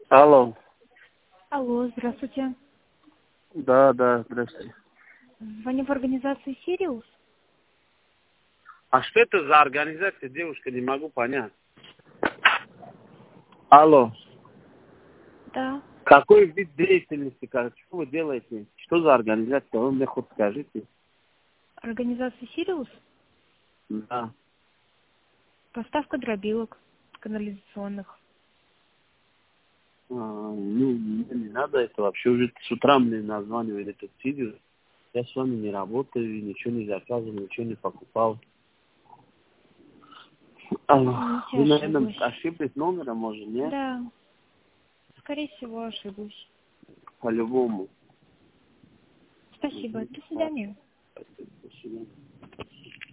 Алло. Алло, здравствуйте. Да, здравствуйте. Звоню в организацию «Сириус». А что это за организация, девушка, не могу понять. Алло. Да. Какой вид деятельности, что вы делаете? Что за организация? Вы мне хоть скажите. Организация «Сириус». Да. Поставка дробилок канализационных. Мне не надо это вообще. Уже с утра мне названивали этот Сириус. Я с вами не работаю, ничего не заказывал, ничего не покупал. Алло. Извините, Вы, наверное, ошиблась. ошиблись номером, может, нет? Да, скорее всего, ошиблась. По-любому. Спасибо. До свидания. До свидания.